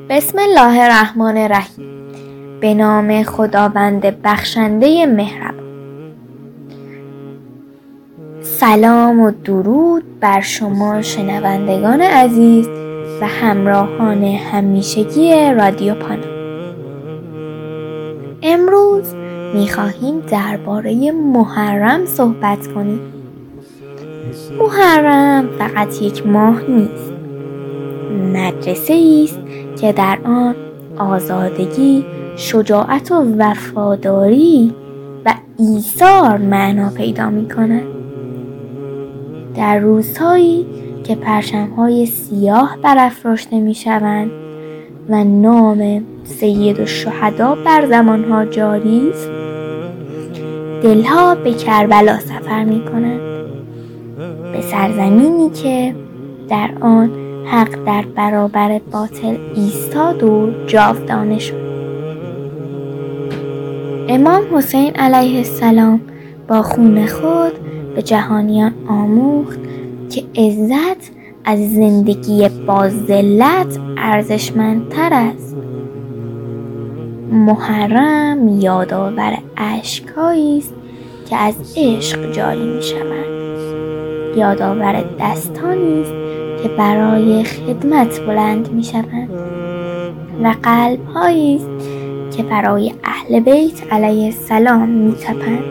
بسم الله الرحمن الرحیم. به نام خداوند بخشنده مهربان. سلام و درود بر شما شنوندگان عزیز و همراهان همیشگی رادیو پانا. امروز می‌خواهیم درباره محرم صحبت کنیم. محرم فقط یک ماه نیست، مدرسه‌ای است که در آن آزادگی، شجاعت و وفاداری و ایثار معنا پیدا می‌کند. در روزهایی که پرچم‌های سیاه برافراشته می‌شوند و نام سید الشهدا بر زبان‌ها جاری است، دلها به کربلا سفر می‌کنند، به سرزمینی که در آن حق در برابر باطل ایستاد و جاودانه شد. امام حسین علیه السلام با خون خود به جهانیان آموخت که عزت از زندگی با ذلت ارزشمندتر است. محرم یادآور اشک‌هایی است که از عشق جاری می‌شوند، یادآور دستانی است که برای خدمت بلند می‌شوند و قلب‌هایی است که برای اهل بیت علیه السلام می‌تپند.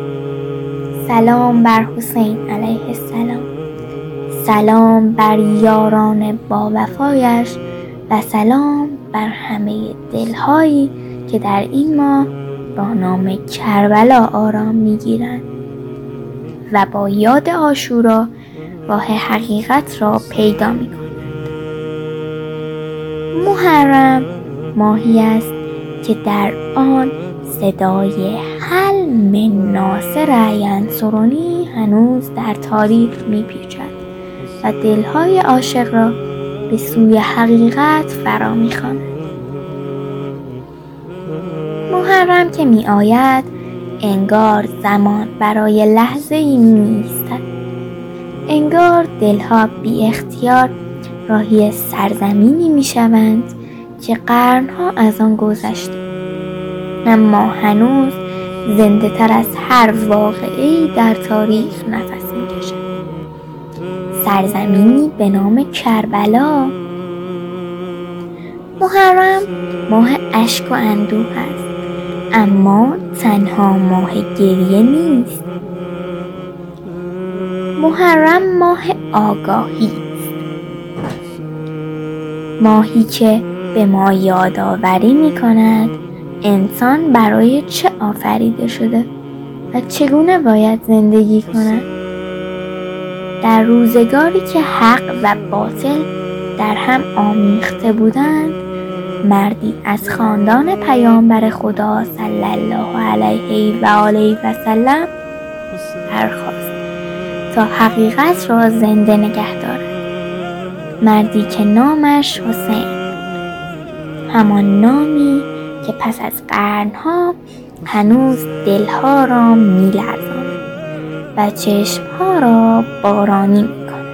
سلام بر حسین علیه السلام، سلام بر یاران با وفایش و سلام بر همه دل‌هایی که در این ماه با نام کربلا آرام می‌گیرند و با یاد عاشورا راه حقیقت را پیدا می‌کنند. محرم ماهی است که در آن صدای هل من ناصر ینصرنی هنوز در تاریخ می‌پیچد و دل‌های عاشق را به سوی حقیقت فرا می‌خواند. محرم که می‌آید انگار زمان برای لحظه‌ای می‌ایستد، انگار دلها بی اختیار راهی سرزمینی می‌شوند که قرن‌ها از آن گذشته، اما هنوز زنده تر از هر واقعه‌ای در تاریخ نفس می‌کشد. سرزمینی به نام کربلا. محرم ماه اشک و اندوه است، اما تنها ماه گریه نیست. محرم ماه آگاهی است، ماهی که به ما یادآوری می‌کند انسان برای چه آفریده شده و چگونه باید زندگی کند. در روزگاری که حق و باطل در هم آمیخته بودند، مردی از خاندان پیامبر خدا صلی الله علیه و آله و سلم برخاست تا حقیقت را زنده نگه دارد. مردی که نامش حسین، همان نامی که پس از قرنها هنوز دلها را می‌لرزاند و چشمها را بارانی می‌کند.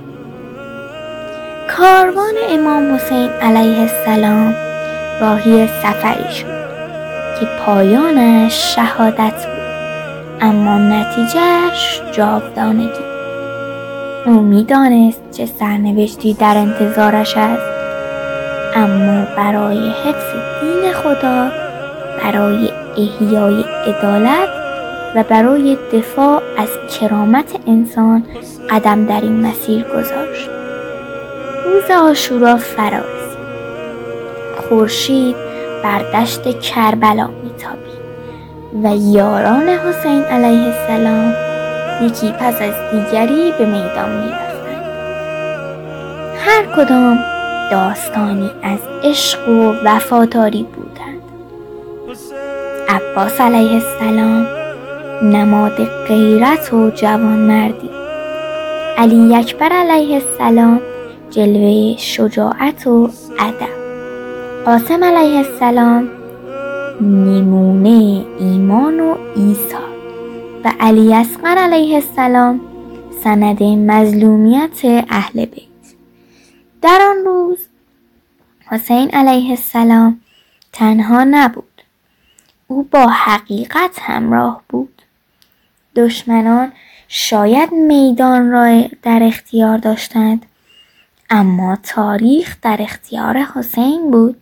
کاروان امام حسین علیه السلام راهی سفری شد که پایانش شهادت بود، اما نتیجهش جاودانگی. او می‌دانست چه سرنوشتی در انتظارش است، اما برای حفظ دین خدا، برای احیای عدالت و برای دفاع از کرامت انسان قدم در این مسیر گذاشت. روز عاشورا فرا رسید. خورشید بر دشت کربلا میتابید و یاران حسین علیه السلام یکی پس از دیگری به میدان میرفتند. هر کدام داستانی از عشق و وفاداری بودند. عباس علیه السلام نماد غیرت و جوانمردی، علی اکبر علیه السلام جلوه شجاعت و ادب، قاسم علیه السلام نمونه ایمان و ایثار و علی اصغر علیه السلام سند مظلومیت اهل بیت. در آن روز حسین علیه السلام تنها نبود. او با حقیقت همراه بود. دشمنان شاید میدان را در اختیار داشتند، اما تاریخ در اختیار حسین بود.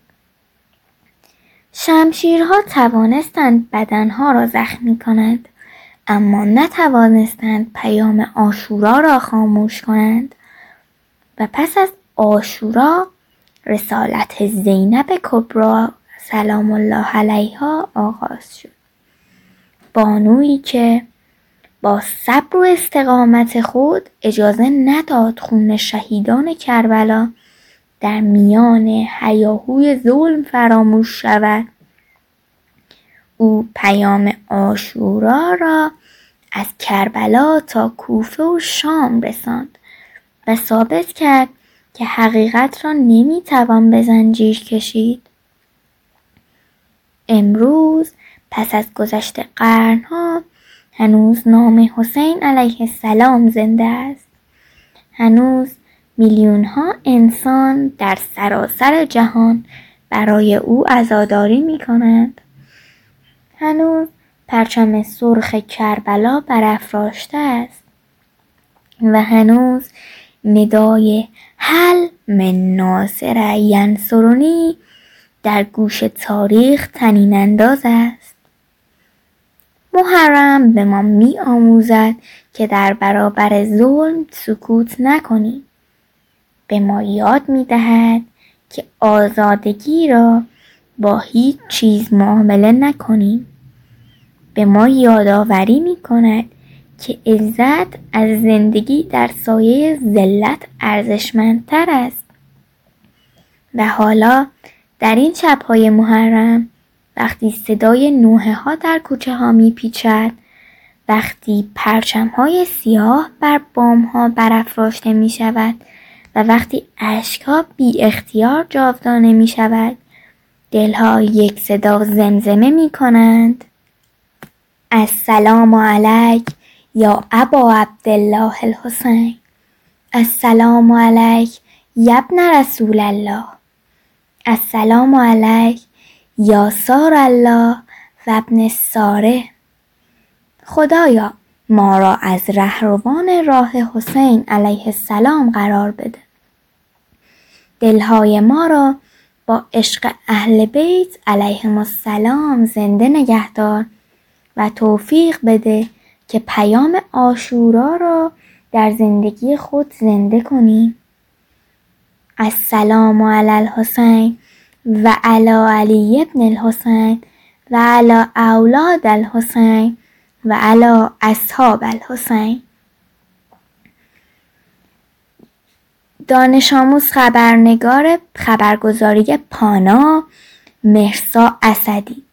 شمشیرها توانستند بدنها را زخمی کنند، اما نتوانستند پیام عاشورا را خاموش کنند. و پس از عاشورا رسالت زینب کبری سلام الله علیها آغاز شد. بانویی که با صبر و استقامت خود اجازه نداد خون شهیدان کربلا در میان هیاهوی ظلم فراموش شود. او پیام عاشورا را از کربلا تا کوفه و شام رساند و ثابت کرد که حقیقت را نمیتوان به زنجیر کشید. امروز پس از گذشت قرنها هنوز نام حسین علیه السلام زنده است. هنوز میلیون‌ها انسان در سراسر جهان برای او عزاداری می‌کنند. هنوز پرچم سرخ کربلا برافراشته است و هنوز ندای هل من ناصر ینصرنی در گوش تاریخ طنین انداز است. محرم به ما می آموزد که در برابر ظلم سکوت نکنیم. به ما یاد می دهد که آزادگی را با هیچ چیز معامله نکنیم. به ما یادآوری می کند که عزت از زندگی در سایه ذلت ارزشمندتر است. و حالا در این شب‌های محرم، وقتی صدای نوحه ها در کوچه ها می پیچد، وقتی پرچم های سیاه بر بام ها برافراشته می شود و وقتی اشک ها بی اختیار جاودانه می شود، دلها یک صدا زمزمه می کنند: السلام علیک یا ابا عبدالله الحسین، السلام علیک یا ابن رسول الله، السلام علیک یا سار الله و ابن ساره. خدایا ما را از رهروان راه حسین علیه السلام قرار بده. دلهای ما را با عشق اهل بیت علیهم السلام زنده نگهدار و توفیق بده که پیام عاشورا را در زندگی خود زنده کنیم. السلام علی الحسین و علی علی ابن الحسین و علی اولاد الحسین و علی اصحاب الحسین. دانش آموز خبرنگار خبرگزاری پانا، مهرسا اسدی.